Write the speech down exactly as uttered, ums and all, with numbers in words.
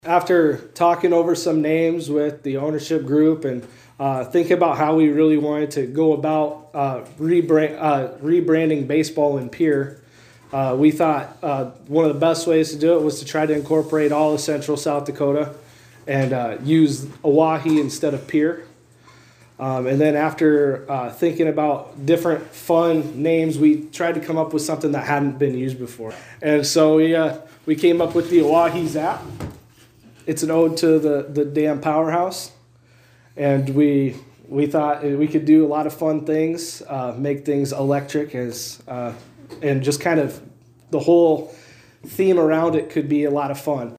After talking over some names with the ownership group and uh, thinking about how we really wanted to go about uh, rebrand, uh, rebranding baseball in Pierre, uh, we thought uh, one of the best ways to do it was to try to incorporate all of Central South Dakota and uh, use Oahe instead of Pierre. Um, and then after uh, thinking about different fun names, we tried to come up with something that hadn't been used before. And so we, uh, we came up with the Oahe Zap. It's an ode to the, the damn powerhouse. And we we thought we could do a lot of fun things, uh, make things electric, as uh, and just kind of the whole theme around it could be a lot of fun.